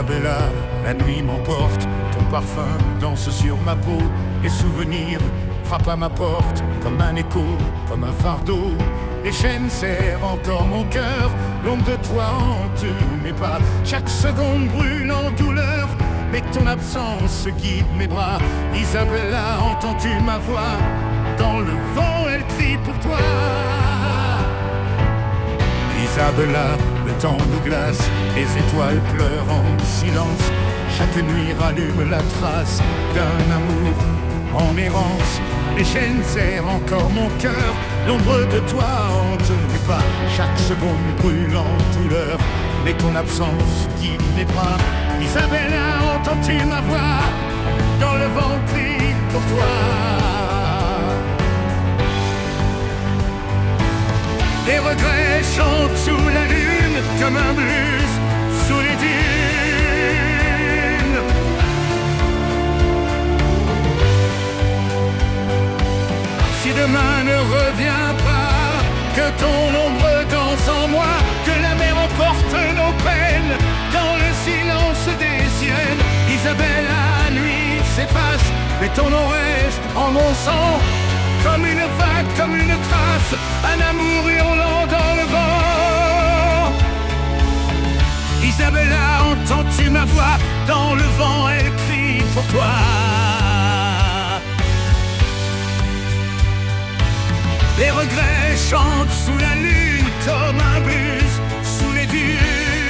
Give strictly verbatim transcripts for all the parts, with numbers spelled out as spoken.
Isabella, la nuit m'emporte, ton parfum danse sur ma peau, les souvenirs frappent à ma porte comme un écho, comme un fardeau. Les chaînes serrent encore mon cœur, l'ombre de toi hante mes pas. Chaque seconde brûle en douleur, mais ton absence guide mes bras. Isabella, entends-tu ma voix? Dans le vent, elle crie pour toi. Isabella, le temps nous glace, les étoiles pleurent en silence. Chaque nuit rallume la trace d'un amour en errance. Les chaînes serrent encore mon cœur, l'ombre de toi hante mes pas. Chaque seconde brûle en douleur, mais ton absence guide mes bras. Isabella, entends-tu ma voix? Dans le vent crie pour toi. Les regrets chantent sous la lune comme un blues sous les dunes. Si demain ne revient pas, que ton ombre danse en moi, que la mer emporte nos peines dans le silence des siennes. Isabella, la nuit s'efface, mais ton nom reste en mon sang. Comme une vague, comme une trace, un amour hurlant dans le vent. Isabella, entends-tu ma voix? Dans le vent, elle crie pour toi. Les regrets chantent sous la lune comme un blues sous les dunes.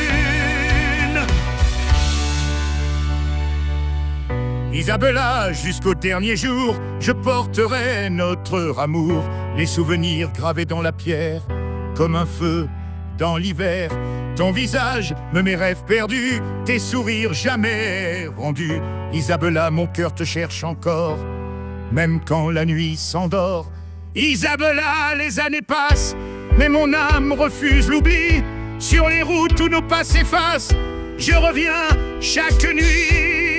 Isabella, jusqu'au dernier jour, je porterai notre amour. Les souvenirs gravés dans la pierre, comme un feu dans l'hiver. Ton visage me mes rêves perdus, tes sourires jamais rendus. Isabella, mon cœur te cherche encore, même quand la nuit s'endort. Isabella, les années passent, mais mon âme refuse l'oubli. Sur les routes où nos pas s'effacent, je reviens chaque nuit.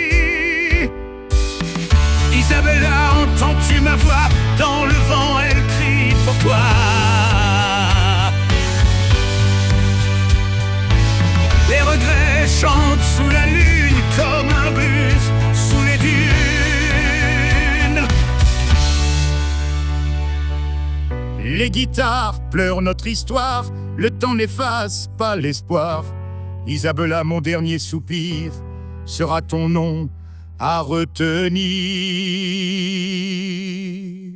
Isabella, entends-tu ma voix? Dans le vent, elle crie pour toi. Les regrets chantent sous la lune comme un blues sous les dunes. Les guitares pleurent notre histoire, le temps n'efface pas l'espoir. Isabella, mon dernier soupir sera ton nom à retenir.